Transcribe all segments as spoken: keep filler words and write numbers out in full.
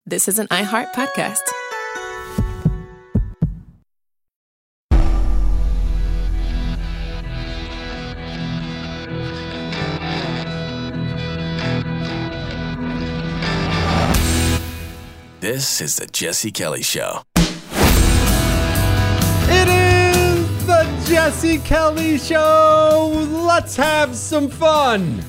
This is an iHeart podcast. This is the Jesse Kelly Show. It is the Jesse Kelly Show. Let's have some fun.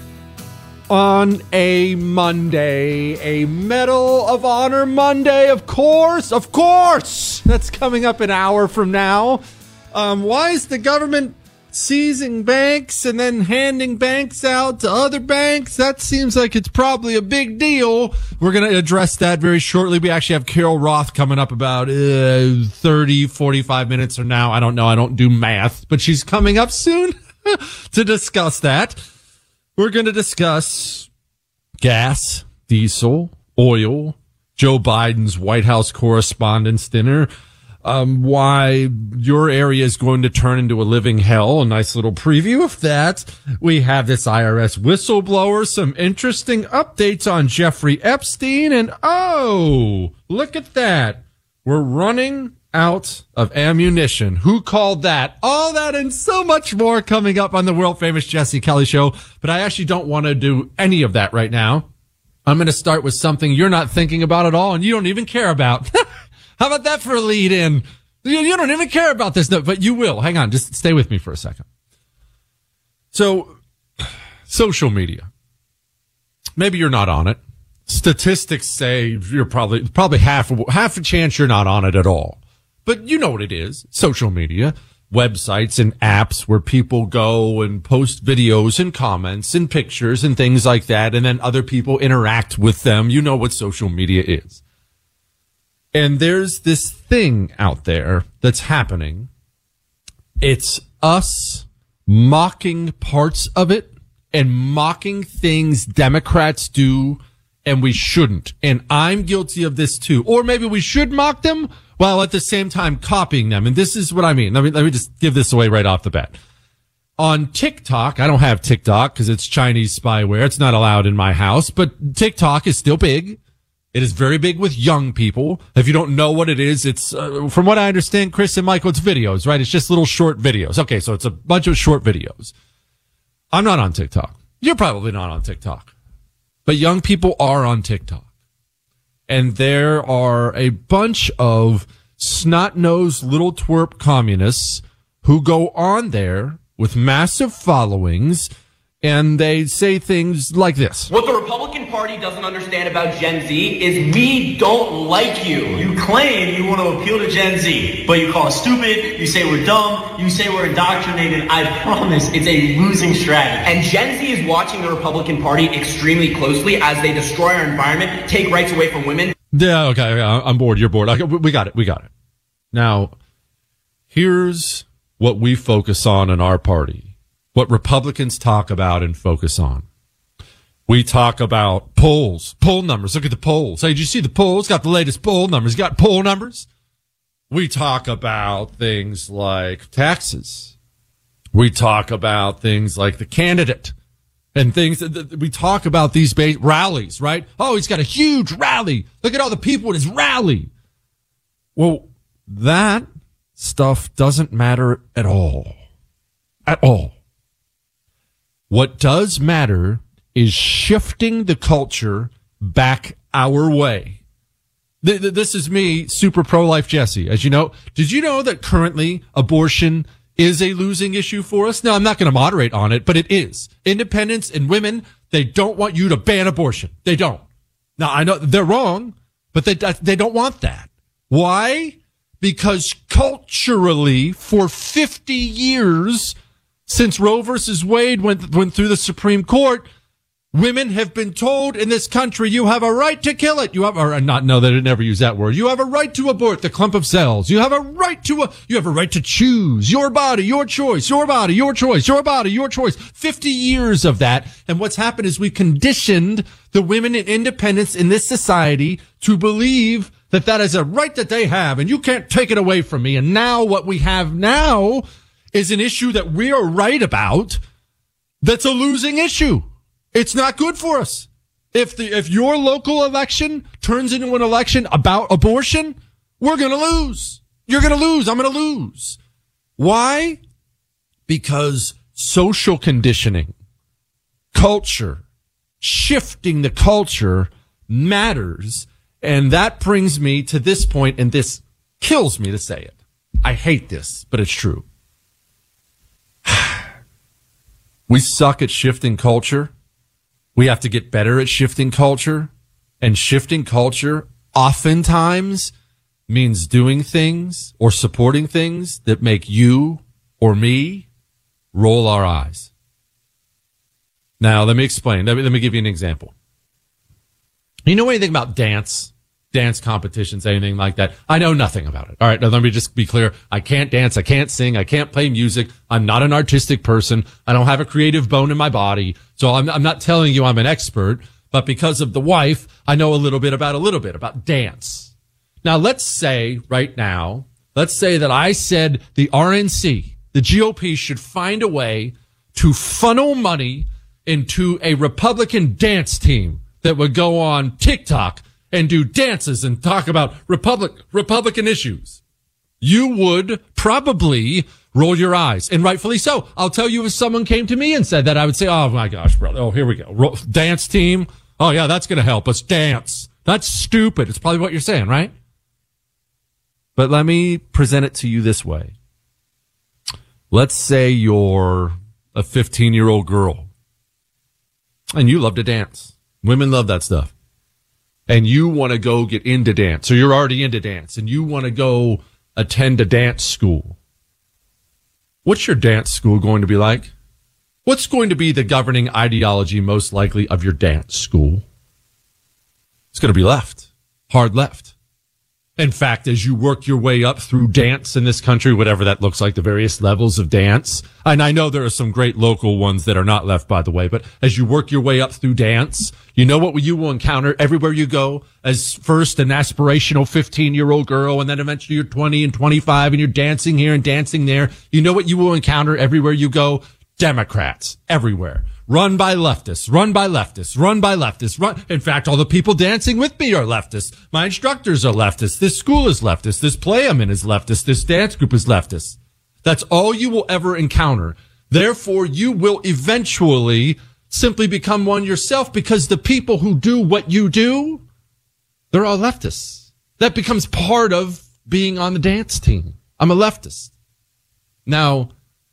On a Monday, a Medal of Honor Monday, of course, of course. That's coming up an hour from now. Um, why is the government seizing banks and then handing banks out to other banks? That seems like it's probably a big deal. We're going to address that very shortly. We actually have Carol Roth coming up about uh, thirty, forty-five minutes from now. I don't know. I don't do math, but she's coming up soon to discuss that. We're going to discuss gas, diesel, oil, Joe Biden's White House Correspondents' Dinner, um, why your area is going to turn into a living hell, a nice little preview of that. We have this I R S whistleblower, some interesting updates on Jeffrey Epstein, and oh, look at that. We're running out of ammunition. Who called that? All that and so much more coming up on the world famous Jesse Kelly Show. But I actually don't want to do any of that right now. I'm going to start with something you're not thinking about at all and you don't even care about. How about that for a lead in? You, you don't even care about this, no, but you will. Hang on. Just stay with me for a second. So social media. Maybe you're not on it. Statistics say you're probably, probably half, half a chance you're not on it at all. But you know what it is. Social media, websites and apps where people go and post videos and comments and pictures and things like that. And then other people interact with them. You know what social media is. And there's this thing out there that's happening. It's us mocking parts of it and mocking things Democrats do and we shouldn't. And I'm guilty of this too. Or maybe we should mock them while at the same time copying them. And this is what I mean. Let me, let me just give this away right off the bat. On TikTok, I don't have TikTok because it's Chinese spyware. It's not allowed in my house, but TikTok is still big. It is very big with young people. If you don't know what it is, it's, uh, from what I understand, Chris and Michael, it's videos, right? It's just little short videos. Okay, so it's a bunch of short videos. I'm not on TikTok. You're probably not on TikTok. But young people are on TikTok. And there are a bunch of snot-nosed little twerp communists who go on there with massive followings, and they say things like this. What the Republican Party doesn't understand about Gen Z is we don't like you. You claim you want to appeal to Gen Z, but you call us stupid, you say we're dumb, you say we're indoctrinated. I promise it's a losing strategy. And Gen Z is watching the Republican Party extremely closely as they destroy our environment, take rights away from women. Yeah, okay, I'm bored, you're bored. Okay, we got it, we got it. Now, here's what we focus on in our party. What Republicans talk about and focus on. We talk about polls, poll numbers. Look at the polls. Hey, did you see the polls? Got the latest poll numbers. Got poll numbers. We talk about things like taxes. We talk about things like the candidate and things that, that we talk about these ba- rallies, right? Oh, he's got a huge rally. Look at all the people at his rally. Well, that stuff doesn't matter at all. At all. What does matter is shifting the culture back our way. Th- th- this is me, super pro-life Jesse. As you know, did you know that currently abortion is a losing issue for us? Now, I'm not going to moderate on it, but it is. Independents and women, they don't want you to ban abortion. They don't. Now, I know they're wrong, but they they don't want that. Why? Because culturally, for fifty years, since Roe versus Wade went, went through the Supreme Court, women have been told in this country, you have a right to kill it. You have, or not, no, they didn't ever use that word. You have a right to abort the clump of cells. You have a right to, a, you have a right to choose your body, your choice, your body, your choice, your body, your choice. fifty years of that. And what's happened is we conditioned the women and independents in this society to believe that that is a right that they have and you can't take it away from me. And now what we have now is an issue that we are right about that's a losing issue. It's not good for us. If the if your local election turns into an election about abortion, we're going to lose. You're going to lose. I'm going to lose. Why? Because social conditioning, culture, shifting the culture matters. And that brings me to this point, and this kills me to say it. I hate this, but it's true. We suck at shifting culture. We have to get better at shifting culture. And shifting culture oftentimes means doing things or supporting things that make you or me roll our eyes. Now, let me explain. Let me, let me give you an example. You know anything about dance? Dance competitions, anything like that? I know nothing about it. All right, now let me just be clear. I can't dance. I can't sing. I can't play music. I'm not an artistic person. I don't have a creative bone in my body. So I'm, I'm not telling you I'm an expert, but because of the wife, I know a little bit about a little bit about dance. Now, let's say right now, let's say that I said the R N C, the G O P, should find a way to funnel money into a Republican dance team that would go on TikTok and do dances and talk about Republic, Republican issues. You would probably roll your eyes, and rightfully so. I'll tell you, if someone came to me and said that, I would say, oh my gosh, brother. Oh, here we go. Ro- dance team. Oh yeah, that's going to help us dance. That's stupid. It's probably what you're saying, right? But let me present it to you this way. Let's say you're a fifteen-year-old girl and you love to dance. Women love that stuff. And you want to go get into dance, or you're already into dance, and you want to go attend a dance school. What's your dance school going to be like? What's going to be the governing ideology, most likely, of your dance school? It's going to be left. Hard left. In fact, as you work your way up through dance in this country, whatever that looks like, the various levels of dance, and I know there are some great local ones that are not left, by the way, but as you work your way up through dance, you know what you will encounter everywhere you go as first an aspirational fifteen-year-old girl, and then eventually you're twenty and twenty-five, and you're dancing here and dancing there. You know what you will encounter everywhere you go? Democrats. Everywhere. Run by leftists, run by leftists, run by leftists, run. In fact, all the people dancing with me are leftists. My instructors are leftists. This school is leftist. This play I'm in is leftist. This dance group is leftist. That's all you will ever encounter. Therefore, you will eventually simply become one yourself, because the people who do what you do, they're all leftists. That becomes part of being on the dance team. I'm a leftist. Now,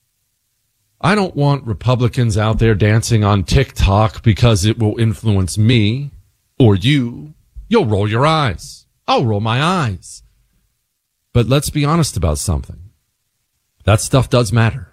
I don't want Republicans out there dancing on TikTok because it will influence me or you. You'll roll your eyes. I'll roll my eyes. But let's be honest about something. That stuff does matter.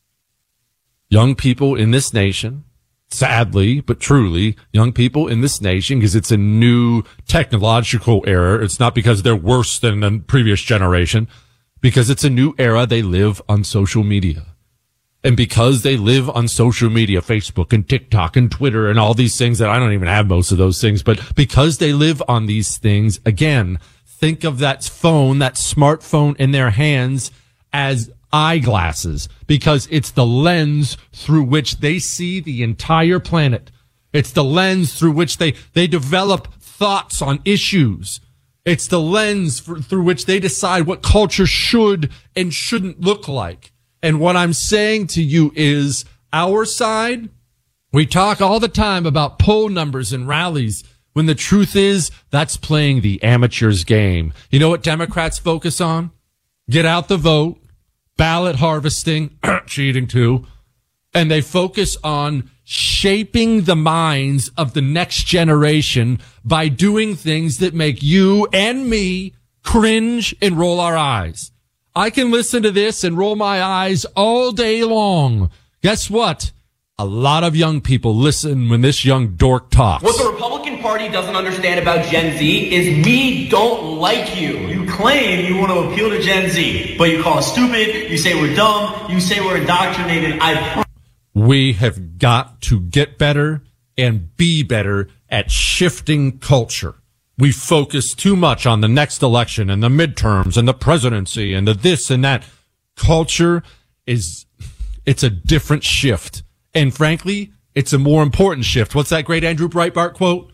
Young people in this nation, sadly, but truly, young people in this nation, because it's a new technological era. It's not because they're worse than the previous generation, because it's a new era. They live on social media. And because they live on social media, Facebook and TikTok and Twitter and all these things that I don't even have most of those things, but because they live on these things, again, think of that phone, that smartphone in their hands as eyeglasses, because it's the lens through which they see the entire planet. It's the lens through which they, they develop thoughts on issues. It's the lens for, through which they decide what culture should and shouldn't look like. And what I'm saying to you is, our side, we talk all the time about poll numbers and rallies, when the truth is, that's playing the amateur's game. You know what Democrats focus on? Get out the vote, ballot harvesting, cheating too, and they focus on shaping the minds of the next generation by doing things that make you and me cringe and roll our eyes. I can listen to this and roll my eyes all day long. Guess what? A lot of young people listen when this young dork talks. What the Republican Party doesn't understand about Gen Z is we don't like you. You claim you want to appeal to Gen Z, but you call us stupid, you say we're dumb, you say we're indoctrinated. I pro- We have got to get better and be better at shifting culture. We focus too much on the next election and the midterms and the presidency and the this and that. Culture is, it's a different shift. And frankly, it's a more important shift. What's that great Andrew Breitbart quote?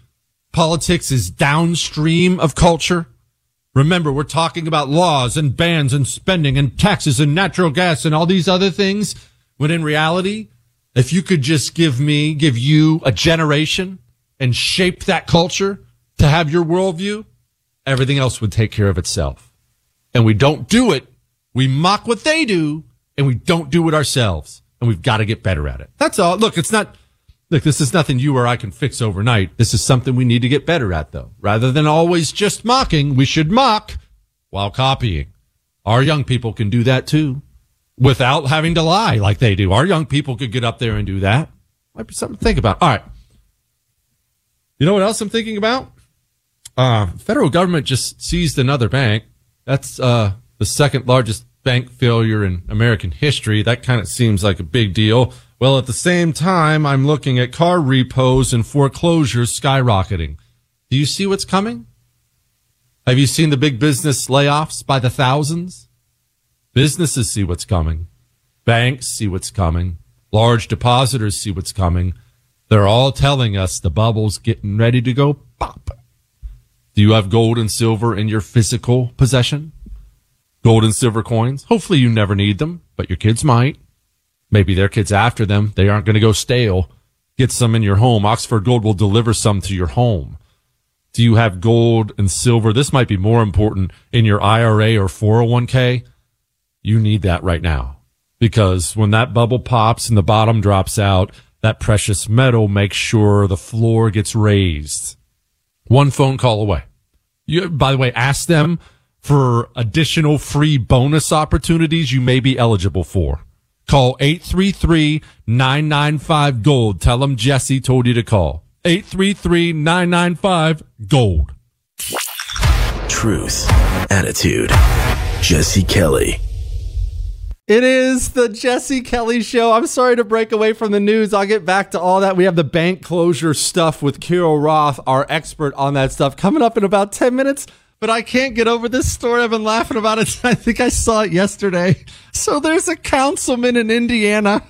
Politics is downstream of culture. Remember, we're talking about laws and bans and spending and taxes and natural gas and all these other things. When in reality, if you could just give me, give you a generation and shape that culture to have your worldview, everything else would take care of itself. And we don't do it. We mock what they do, and we don't do it ourselves. And we've got to get better at it. That's all. Look, it's not, look, this is nothing you or I can fix overnight. This is something we need to get better at, though. Rather than always just mocking, we should mock while copying. Our young people can do that, too, without having to lie like they do. Our young people could get up there and do that. Might be something to think about. All right. You know what else I'm thinking about? Uh, federal government just seized another bank. That's uh, the second largest bank failure in American history. That kind of seems like a big deal. Well, at the same time, I'm looking at car repos and foreclosures skyrocketing. Do you see what's coming? Have you seen the big business layoffs by the thousands? Businesses see what's coming. Banks see what's coming. Large depositors see what's coming. They're all telling us the bubble's getting ready to go pop. Do you have gold and silver in your physical possession? Gold and silver coins? Hopefully you never need them, but your kids might. Maybe their kids after them. They aren't going to go stale. Get some in your home. Oxford Gold will deliver some to your home. Do you have gold and silver? This might be more important in your I R A or four oh one k. You need that right now, because when that bubble pops and the bottom drops out, that precious metal makes sure the floor gets raised. One phone call away. You, by the way, ask them for additional free bonus opportunities you may be eligible for. Call eight three three, nine nine five, GOLD. Tell them Jesse told you to call. eight three three, nine nine five, GOLD. Truth, attitude, Jesse Kelly. It is the Jesse Kelly Show. I'm sorry to break away from the news. I'll get back to all that. We have the bank closure stuff with Carol Roth, our expert on that stuff, coming up in about ten minutes. But I can't get over this story. I've been laughing about it. I think I saw it yesterday. So there's a councilman in Indiana,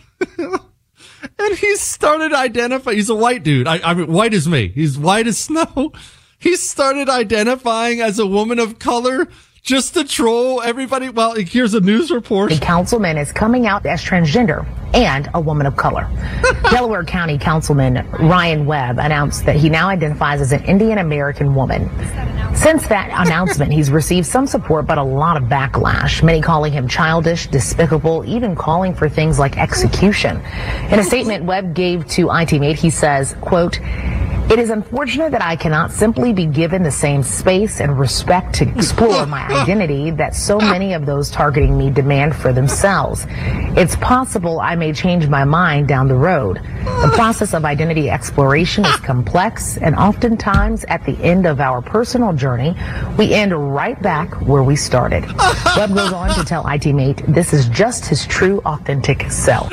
and he started identifying. He's a white dude. I, I mean, white as me. He's white as snow. He started identifying as a woman of color just to troll everybody. Well, here's a news report. The councilman is coming out as transgender and a woman of color. Delaware County Councilman Ryan Webb announced that he now identifies as an Indian American woman. Since that announcement, he's received some support, but a lot of backlash, many calling him childish, despicable, even calling for things like execution. In a statement Webb gave to I T Mate, he says, quote, "It is unfortunate that I cannot simply be given the same space and respect to explore my identity that so many of those targeting me demand for themselves. It's possible I may change my mind down the road. The process of identity exploration is complex, and oftentimes at the end of our personal journey, we end right back where we started." Webb goes on to tell I T Mate this is just his true, authentic self.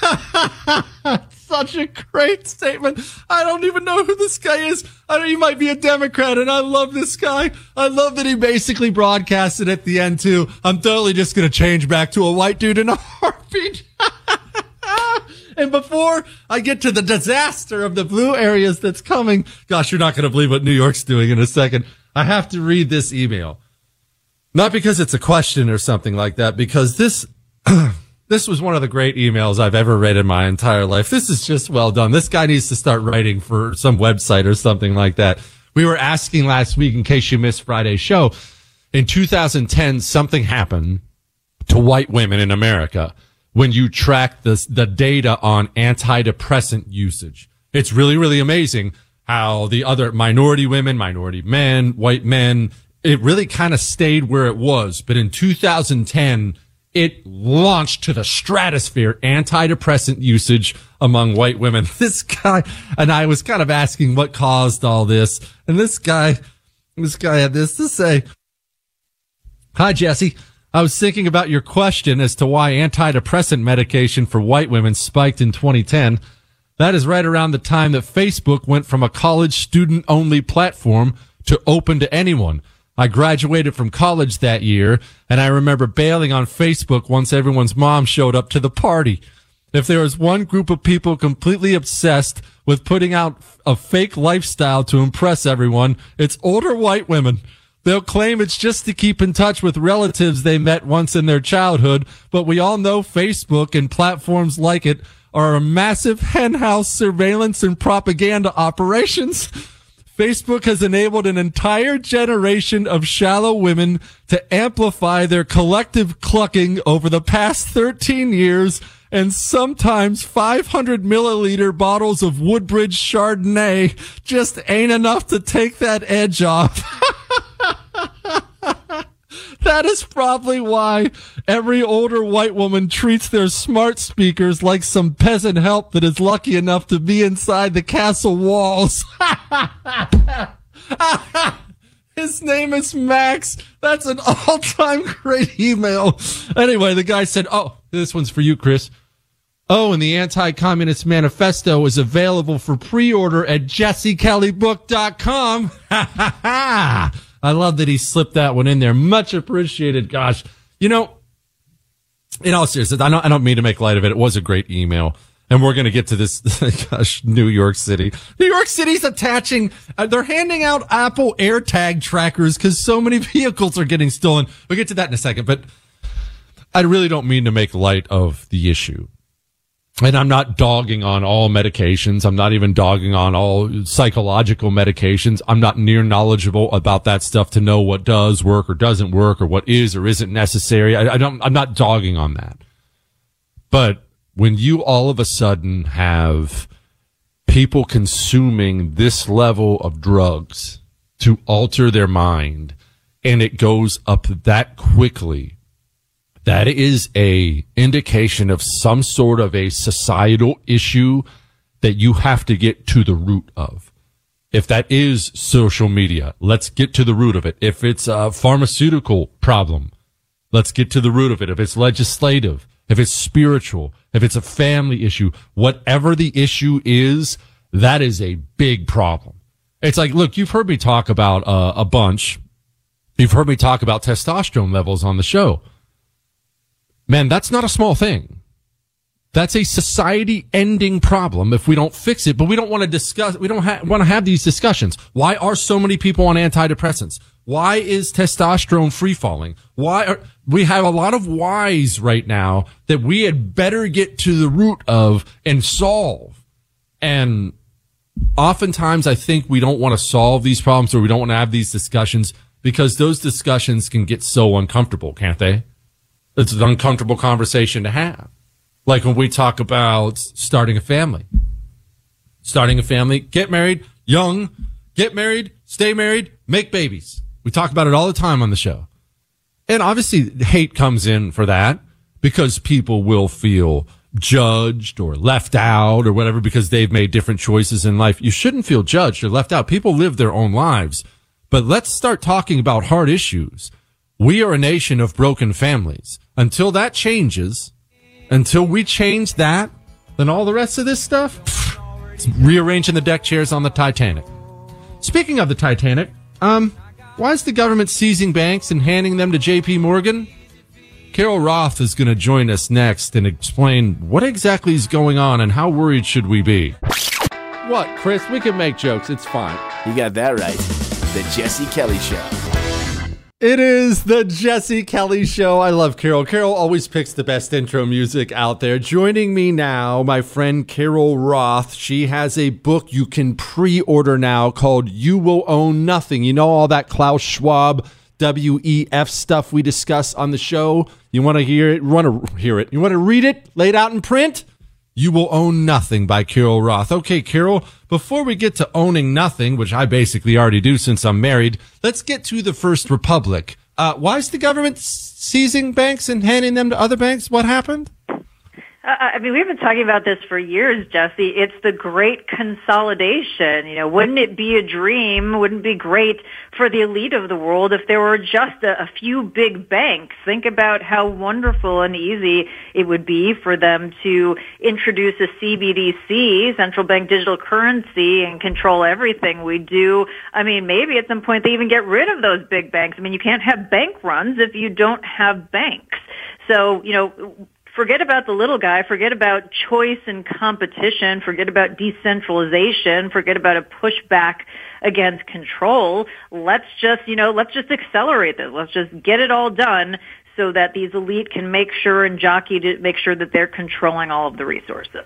Such a great statement. I don't even know who this guy is. I know he might be a Democrat, and I love this guy. I love that he basically broadcasted at the end, too. I'm totally just going to change back to a white dude in a heartbeat. And before I get to the disaster of the blue areas that's coming, gosh, you're not going to believe what New York's doing in a second. I have to read this email. Not because it's a question or something like that, because this... This was one of the great emails I've ever read in my entire life. This is just well done. This guy needs to start writing for some website or something like that. We were asking last week, in case you missed Friday's show, in two thousand ten, something happened to white women in America when you track the, the data on antidepressant usage. It's really, really amazing how the other minority women, minority men, white men, it really kind of stayed where it was. But in two thousand ten, it launched to the stratosphere, antidepressant usage among white women. This guy, and I was kind of asking what caused all this. And this guy, this guy had this to say. "Hi, Jesse. I was thinking about your question as to why antidepressant medication for white women spiked in twenty ten. That is right around the time that Facebook went from a college student-only platform to open to anyone. I graduated from college that year, and I remember bailing on Facebook once everyone's mom showed up to the party. If there is one group of people completely obsessed with putting out a fake lifestyle to impress everyone, it's older white women. They'll claim it's just to keep in touch with relatives they met once in their childhood, but we all know Facebook and platforms like it are a massive henhouse surveillance and propaganda operations. Facebook has enabled an entire generation of shallow women to amplify their collective clucking over the past thirteen years, and sometimes five hundred milliliter bottles of Woodbridge Chardonnay just ain't enough to take that edge off. That is probably why every older white woman treats their smart speakers like some peasant help that is lucky enough to be inside the castle walls. His name is Max. That's an all-time great email. Anyway, the guy said, oh, this one's for you, Chris. Oh, and the Anti-Communist Manifesto is available for pre-order at jesse kelly book dot com. Ha, ha, ha. I love that he slipped that one in there. Much appreciated. Gosh, you know, in all seriousness, I don't, I don't mean to make light of it. It was a great email. And we're going to get to this, gosh, New York City. New York City's attaching, uh, they're handing out Apple AirTag trackers because so many vehicles are getting stolen. We'll get to that in a second, but I really don't mean to make light of the issue. And I'm not dogging on all medications. I'm not even dogging on all psychological medications. I'm not near knowledgeable about that stuff to know what does work or doesn't work or what is or isn't necessary. I, I don't, I'm not dogging on that. But when you all of a sudden have people consuming this level of drugs to alter their mind and it goes up that quickly, that is a indication of some sort of a societal issue that you have to get to the root of. If that is social media, let's get to the root of it. If it's a pharmaceutical problem, let's get to the root of it. If it's legislative, if it's spiritual, if it's a family issue, whatever the issue is, that is a big problem. It's like, look, you've heard me talk about uh, a bunch. You've heard me talk about testosterone levels on the show. Man, that's not a small thing. That's a society-ending problem if we don't fix it, but we don't want to discuss, we don't ha- want to have these discussions. Why are so many people on antidepressants? Why is testosterone free-falling? Why are, we have a lot of whys right now that we had better get to the root of and solve. And oftentimes I think we don't want to solve these problems or we don't want to have these discussions because those discussions can get so uncomfortable, can't they? It's an uncomfortable conversation to have. Like when we talk about starting a family. Starting a family, get married, young, get married, stay married, make babies. We talk about it all the time on the show. And obviously hate comes in for that because people will feel judged or left out or whatever because they've made different choices in life. You shouldn't feel judged or left out. People live their own lives. But let's start talking about hard issues. We are a nation of broken families. Until that changes, until we change that, then all the rest of this stuff, pff, it's rearranging the deck chairs on the Titanic. Speaking of the Titanic, um, why is the government seizing banks and handing them to J P Morgan? Carol Roth is going to join us next and explain what exactly is going on and how worried should we be. What, Chris? We can make jokes. It's fine. You got that right. The Jesse Kelly Show. It is the Jesse Kelly Show. I love Carol. Carol always picks the best intro music out there. Joining me now, my friend Carol Roth. She has a book you can pre-order now called You Will Own Nothing. You know all that Klaus Schwab W E F stuff we discuss on the show? You want to hear it? You want to hear it? You want to read it laid out in print? You Will Own Nothing by Carol Roth. Okay, Carol, before we get to owning nothing, which I basically already do since I'm married, let's get to the First Republic. Uh, why is the government seizing banks and handing them to other banks? What happened? Uh, I mean, we've been talking about this for years, Jesse. It's the great consolidation. You know, wouldn't it be a dream? Wouldn't it be great for the elite of the world if there were just a, a few big banks? Think about how wonderful and easy it would be for them to introduce a C B D C, central bank digital currency, and control everything we do. I mean, maybe at some point they even get rid of those big banks. I mean, you can't have bank runs if you don't have banks. So, you know, forget about the little guy, forget about choice and competition, forget about decentralization, forget about a pushback against control. Let's just, you know, let's just accelerate this. Let's just get it all done so that these elite can make sure and jockey to make sure that they're controlling all of the resources.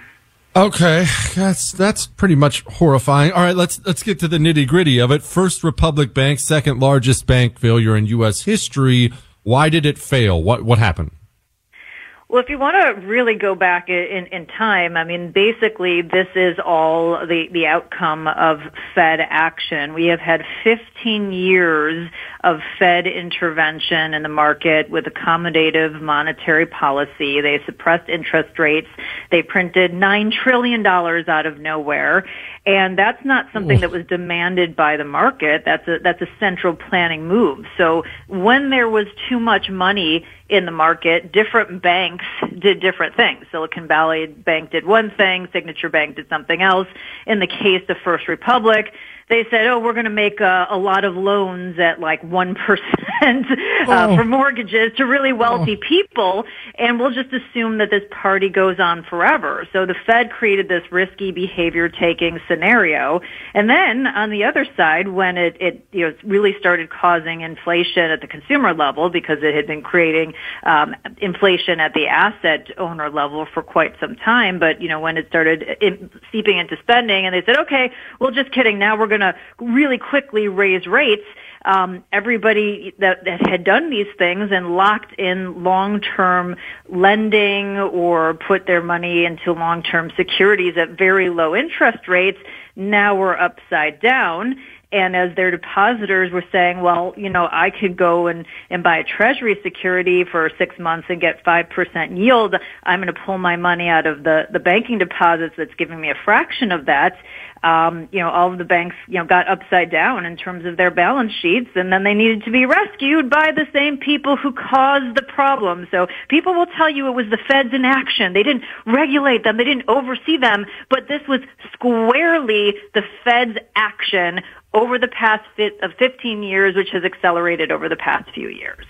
Okay, that's that's pretty much horrifying. All right, let's let's get to the nitty-gritty of it. First Republic Bank, second largest bank failure in U S history. Why did it fail? What what happened? Well, if you want to really go back in, in time, I mean, basically this is all the, the outcome of Fed action. We have had fifteen years of Fed intervention in the market with accommodative monetary policy. They suppressed interest rates. They printed nine trillion dollars out of nowhere. And that's not something that was demanded by the market. That's a, that's a central planning move. So when there was too much money in the market, different banks did different things. Silicon Valley Bank did one thing, Signature Bank did something else. In the case of First Republic, they said, oh, we're going to make a, a lot of loans at like one percent uh, oh. for mortgages to really wealthy oh. people, and we'll just assume that this party goes on forever. So the Fed created this risky behavior-taking scenario. And then on the other side, when it, it you know, really started causing inflation at the consumer level because it had been creating um, inflation at the asset owner level for quite some time, but, you know, when it started in, seeping into spending, and they said, okay, well, just kidding, now we're going to really quickly raise rates. Um, everybody that, that had done these things and locked in long-term lending or put their money into long-term securities at very low interest rates, now we're upside down. And as their depositors were saying, well, you know, I could go and, and buy a treasury security for six months and get five percent yield. I'm going to pull my money out of the, the banking deposits that's giving me a fraction of that. Um, you know, all of the banks, you know, got upside down in terms of their balance sheets, and then they needed to be rescued by the same people who caused the problem. So people will tell you it was the Fed's inaction. They didn't regulate them. They didn't oversee them. But this was squarely the Fed's action over the past fifteen years, which has accelerated over the past few years.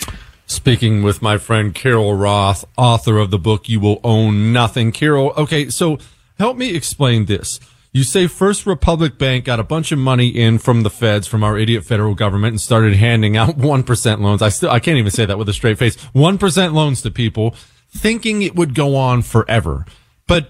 Speaking with my friend Carol Roth, author of the book You Will Own Nothing. Carol, okay, so help me explain this. You say First Republic Bank got a bunch of money in from the feds, from our idiot federal government, and started handing out one percent loans. I still, I can't even say that with a straight face. one percent loans to people, thinking it would go on forever. But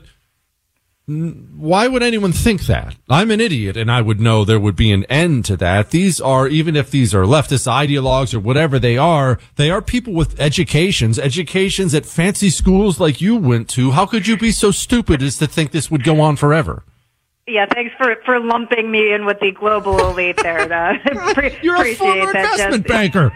why would anyone think that? I'm an idiot, and I would know there would be an end to that. These are, even if these are leftist ideologues or whatever they are, they are people with educations, educations at fancy schools like you went to. How could you be so stupid as to think this would go on forever? Yeah, thanks for, for lumping me in with the global elite there. Uh, pre- You're a former that, investment Jesse. banker.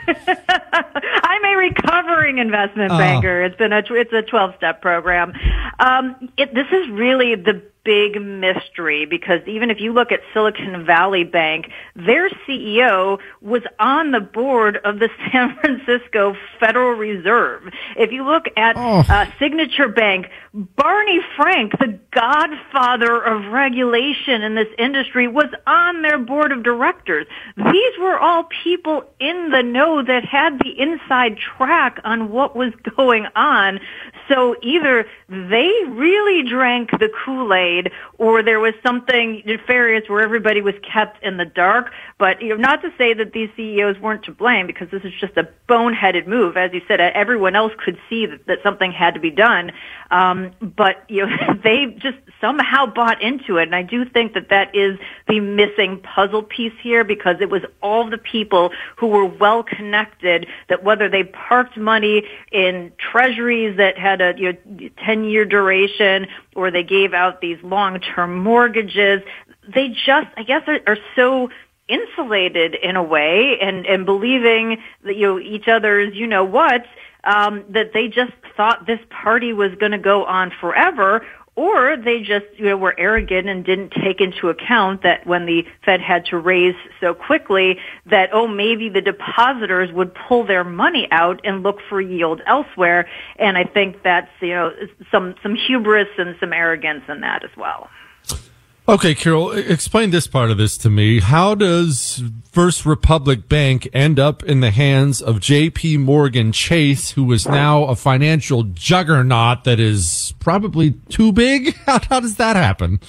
I'm a recovering investment Oh. banker. It's been a it's a twelve-step program. Um, it, this is really the big mystery, because even if you look at Silicon Valley Bank, their C E O was on the board of the San Francisco Federal Reserve. If you look at Oh. uh, Signature Bank, Barney Frank, the godfather of regulation in this industry, was on their board of directors. These were all people in the know that had the inside track on what was going on. So either they really drank the Kool-Aid, or there was something nefarious where everybody was kept in the dark. But, you know, not to say that these C E Os weren't to blame, because this is just a boneheaded move. As you said, everyone else could see that, that something had to be done. Um, but, you know, they just somehow bought into it. And I do think that that is the missing puzzle piece here, because it was all the people who were well connected, that whether they parked money in treasuries that had a, you know, ten-year duration, or they gave out these long-term mortgages, they just, I guess, are, are so insulated in a way, and, and believing that, you know, each other's, you know what, um, that they just thought this party was going to go on forever. Or they just, you know, were arrogant and didn't take into account that when the Fed had to raise so quickly, that, oh, maybe the depositors would pull their money out and look for yield elsewhere. And I think that's, you know, some, some hubris and some arrogance in that as well. Okay, Carol, explain this part of this to me. How does First Republic Bank end up in the hands of J P Morgan Chase, who is now a financial juggernaut that is probably too big? How, how does that happen?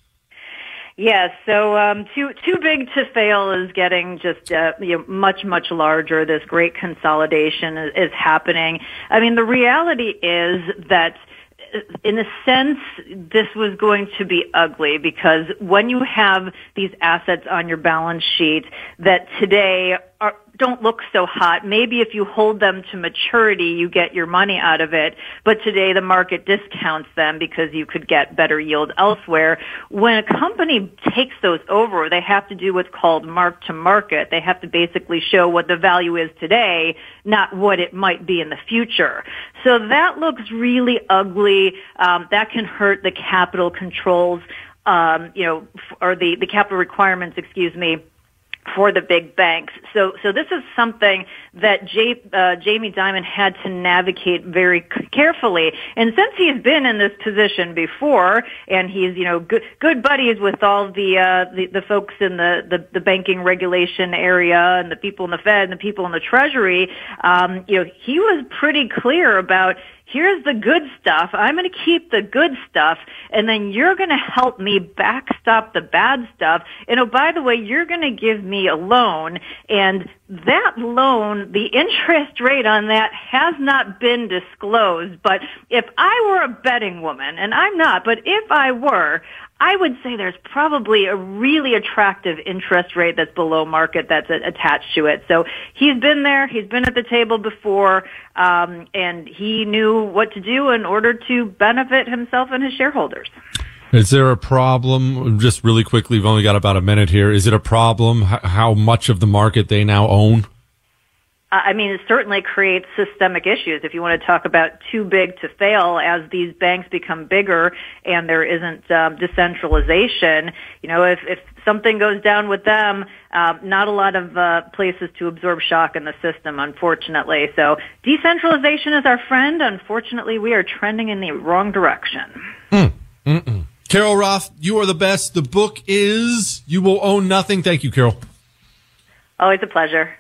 Yes, so um, too too big to fail is getting just uh, you know, much much larger. This great consolidation is, is happening. I mean, the reality is that, in a sense, this was going to be ugly, because when you have these assets on your balance sheet that today are, don't look so hot, maybe if you hold them to maturity, you get your money out of it, but today the market discounts them because you could get better yield elsewhere. When a company takes those over, they have to do what's called mark to market. They have to basically show what the value is today, not what it might be in the future. So that looks really ugly. Um, that can hurt the capital controls, um, you know, or the, the capital requirements, excuse me, for the big banks. So, so this is something that J, uh, Jamie Dimon had to navigate very carefully. And since he's been in this position before, and he's, you know, good, good buddies with all the, uh, the, the folks in the, the, the banking regulation area and the people in the Fed and the people in the Treasury, um, you know, he was pretty clear about, here's the good stuff. I'm going to keep the good stuff, and then you're going to help me backstop the bad stuff. And oh, by the way, you're going to give me a loan, and that loan, the interest rate on that has not been disclosed. But if I were a betting woman, and I'm not, but if I were, I would say there's probably a really attractive interest rate that's below market that's attached to it. So he's been there, he's been at the table before, um, and he knew what to do in order to benefit himself and his shareholders. Is there a problem, just really quickly, we've only got about a minute here, is it a problem how much of the market they now own? I mean, it certainly creates systemic issues. If you want to talk about too big to fail, as these banks become bigger and there isn't um, decentralization, you know, if, if something goes down with them, uh, not a lot of uh, places to absorb shock in the system, unfortunately. So decentralization is our friend. Unfortunately, we are trending in the wrong direction. Mm. Mm-mm. Carol Roth, you are the best. The book is You Will Own Nothing. Thank you, Carol. Always a pleasure.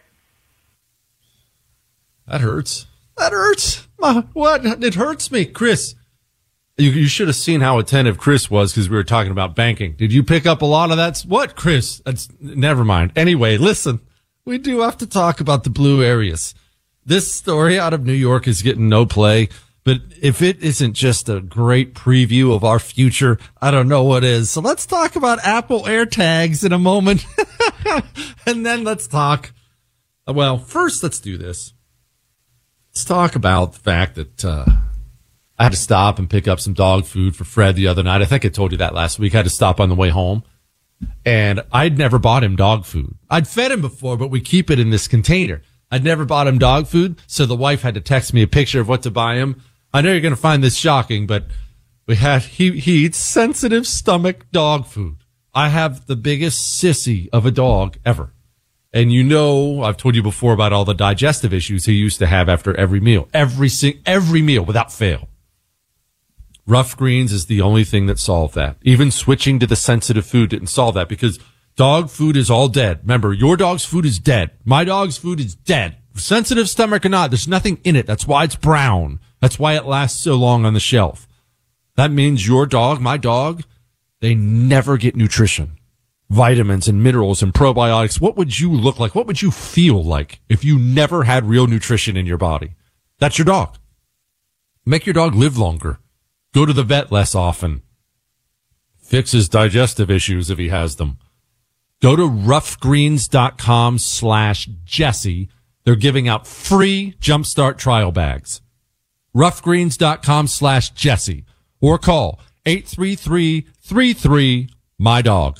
That hurts. That hurts. What? It hurts me. Chris, you, you should have seen how attentive Chris was because we were talking about banking. Did you pick up a lot of that? What, Chris? That's, never mind. Anyway, listen, we do have to talk about the blue areas. This story out of New York is getting no play, but if it isn't just a great preview of our future, I don't know what is. So let's talk about Apple AirTags in a moment. And then let's talk. Well, first, let's do this. Let's talk about the fact that uh, I had to stop and pick up some dog food for Fred the other night. I think I told you that last week. I had to stop on the way home. And I'd never bought him dog food. I'd fed him before, but we keep it in this container. I'd never bought him dog food, so the wife had to text me a picture of what to buy him. I know you're going to find this shocking, but we had he, he eats sensitive stomach dog food. I have the biggest sissy of a dog ever. And you know, I've told you before about all the digestive issues he used to have after every meal. Every sing, every meal without fail. Rough Greens is the only thing that solved that. Even switching to the sensitive food didn't solve that because dog food is all dead. Remember, your dog's food is dead. My dog's food is dead. Sensitive stomach or not, there's nothing in it. That's why it's brown. That's why it lasts so long on the shelf. That means your dog, my dog, they never get nutrition. Vitamins and minerals and probiotics. What would you look like? What would you feel like if you never had real nutrition in your body? That's your dog. Make your dog live longer. Go to the vet less often. Fix his digestive issues if he has them. Go to roughgreens.com slash Jesse. They're giving out free Jumpstart trial bags. roughgreens.com slash Jesse. Or call eight three three, three three, my dog.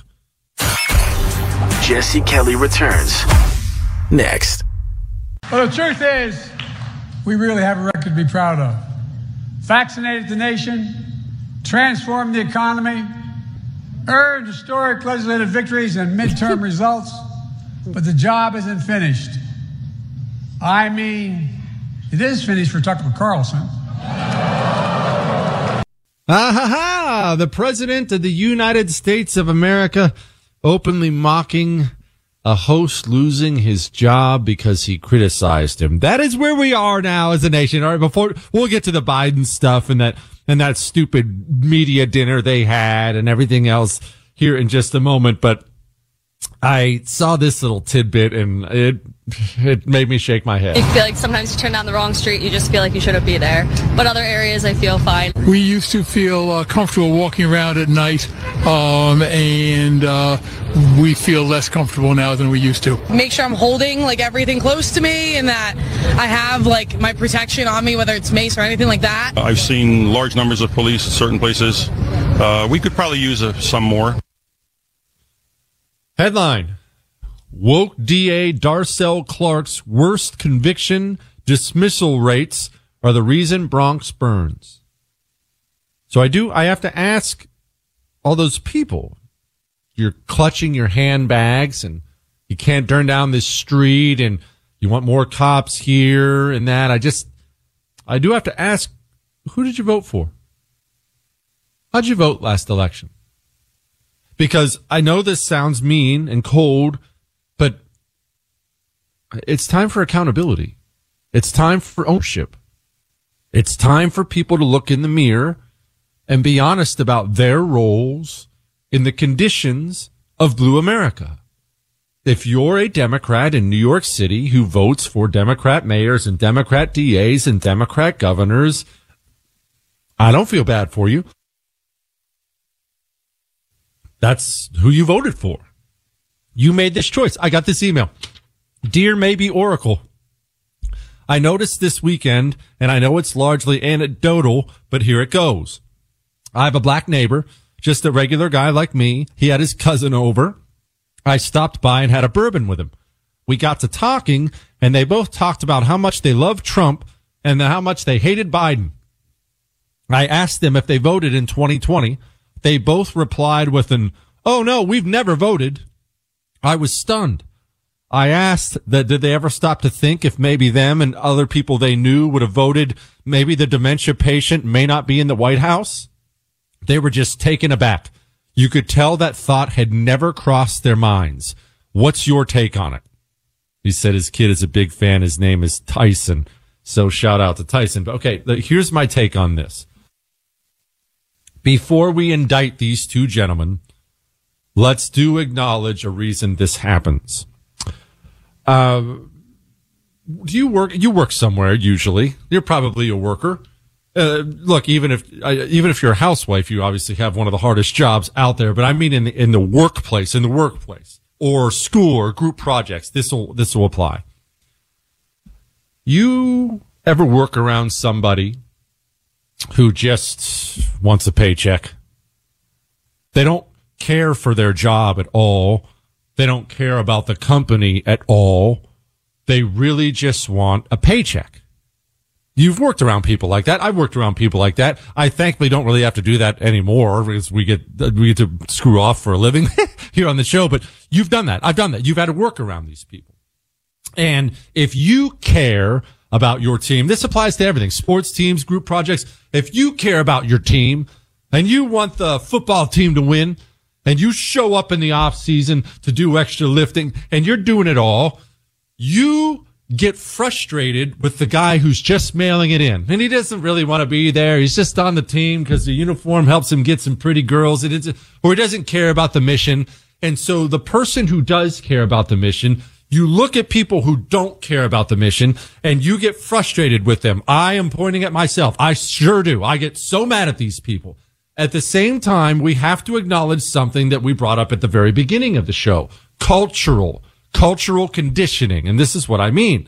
Jesse Kelly returns next. Well, the truth is, we really have a record to be proud of. Vaccinated the nation, transformed the economy, earned historic legislative victories and midterm results, but the job isn't finished. I mean, it is finished for Tucker Carlson. Ah ha ha! The President of the United States of America openly mocking a host losing his job because he criticized him. That is where we are now as a nation. All right, before we'll get to the Biden stuff and that and that stupid media dinner they had and everything else here in just a moment, but I saw this little tidbit and it it made me shake my head. I feel like sometimes you turn down the wrong street, you just feel like you shouldn't be there. But other areas, I feel fine. We used to feel uh, comfortable walking around at night, um, and uh, we feel less comfortable now than we used to. Make sure I'm holding like everything close to me and that I have like my protection on me, whether it's mace or anything like that. I've seen large numbers of police at certain places. Uh, we could probably use uh, some more. Headline: Woke D A Darcel Clark's worst conviction dismissal rates are the reason Bronx burns. So I do, I have to ask all those people, you're clutching your handbags and you can't turn down this street and you want more cops here and that. I just, I do have to ask, who did you vote for? How'd you vote last election? Because I know this sounds mean and cold, but it's time for accountability. It's time for ownership. It's time for people to look in the mirror and be honest about their roles in the conditions of Blue America. If you're a Democrat in New York City who votes for Democrat mayors and Democrat D As and Democrat governors, I don't feel bad for you. That's who you voted for. You made this choice. I got this email. Dear Maybe Oracle, I noticed this weekend, and I know it's largely anecdotal, but here it goes. I have a black neighbor, just a regular guy like me. He had his cousin over. I stopped by and had a bourbon with him. We got to talking, and they both talked about how much they love Trump and how much they hated Biden. I asked them if they voted in twenty twenty. They both replied with an, "Oh no, we've never voted." I was stunned. I asked that, did they ever stop to think if maybe them and other people they knew would have voted, maybe the dementia patient may not be in the White House? They were just taken aback. You could tell that thought had never crossed their minds. What's your take on it? He said his kid is a big fan. His name is Tyson. So shout out to Tyson. But okay, here's my take on this. Before we indict these two gentlemen, let's do acknowledge a reason this happens. Uh, do you work? You work somewhere usually. You're probably a worker. Uh, look, even if uh, even if you're a housewife, you obviously have one of the hardest jobs out there. But I mean, in the in the workplace, in the workplace, or school, or group projects. This will this will apply. You ever work around somebody who just wants a paycheck? They don't care for their job at all. They don't care about the company at all. They really just want a paycheck. You've worked around people like that. I've worked around people like that. I thankfully don't really have to do that anymore because we get, we get to screw off for a living here on the show, but you've done that. I've done that. You've had to work around these people. And if you care about your team, this applies to everything, sports teams, group projects. If you care about your team and you want the football team to win and you show up in the off season to do extra lifting and you're doing it all, you get frustrated with the guy who's just mailing it in. And he doesn't really want to be there. He's just on the team because the uniform helps him get some pretty girls. It is, or he doesn't care about the mission. And so the person who does care about the mission, you look at people who don't care about the mission and you get frustrated with them. I am pointing at myself. I sure do. I get so mad at these people. At the same time, we have to acknowledge something that we brought up at the very beginning of the show. Cultural, cultural conditioning. And this is what I mean.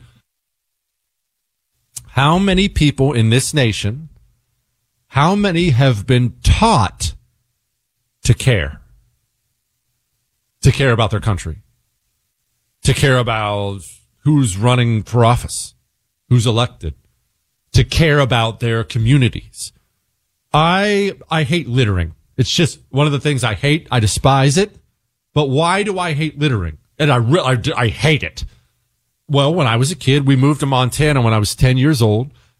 How many people in this nation, how many have been taught to care? To care about their country? To care about who's running for office, who's elected, to care about their communities. I I hate littering. It's just one of the things I hate. I despise it. But why do I hate littering? And I really, I, I hate it. Well, when I was a kid, we moved to Montana when I was ten years old.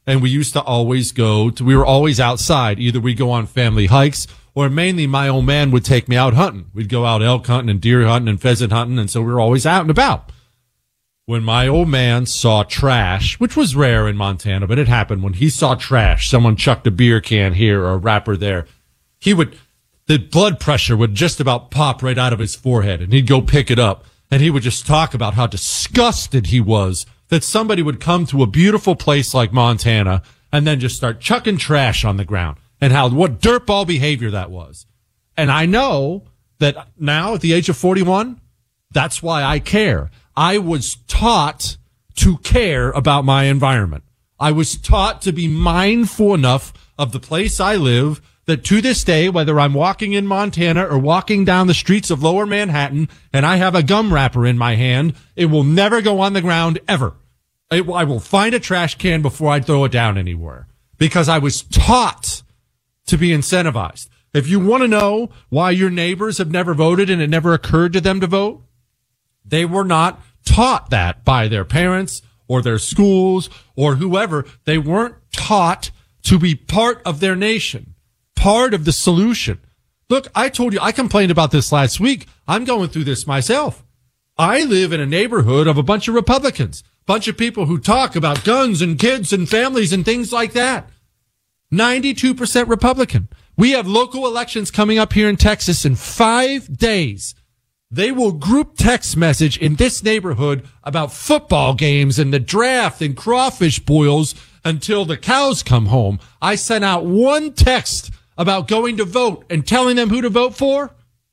and we used to always go to, we were always outside. Either we go on family hikes, or mainly my old man would take me out hunting. We'd go out elk hunting and deer hunting and pheasant hunting, and so we were always out and about. When my old man saw trash, which was rare in Montana, but it happened, when he saw trash, someone chucked a beer can here or a wrapper there, he would, the blood pressure would just about pop right out of his forehead, and he'd go pick it up, and he would just talk about how disgusted he was that somebody would come to a beautiful place like Montana and then just start chucking trash on the ground, and how, what dirtball behavior that was. And I know that now at the age of forty-one, that's why I care. I was taught to care about my environment. I was taught to be mindful enough of the place I live that to this day, whether I'm walking in Montana or walking down the streets of Lower Manhattan and I have a gum wrapper in my hand, it will never go on the ground ever. It, I will find a trash can before I throw it down anywhere, because I was taught to be incentivized. If you want to know why your neighbors have never voted and it never occurred to them to vote, they were not taught that by their parents or their schools or whoever. They weren't taught to be part of their nation, part of the solution. Look, I told you, I complained about this last week. I'm going through this myself. I live in a neighborhood of a bunch of Republicans, bunch of people who talk about guns and kids and families and things like that. ninety-two percent Republican. We have local elections coming up here in Texas in five days. They will group text message in this neighborhood about football games and the draft and crawfish boils until the cows come home. I sent out one text about going to vote and telling them who to vote for.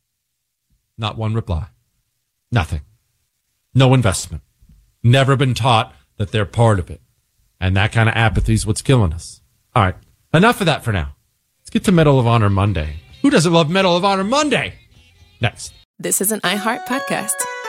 Not one reply. Nothing. No investment. Never been taught that they're part of it. And that kind of apathy is what's killing us. All right. Enough of that for now. Let's get to Medal of Honor Monday. Who doesn't love Medal of Honor Monday? Next. This is an iHeart podcast.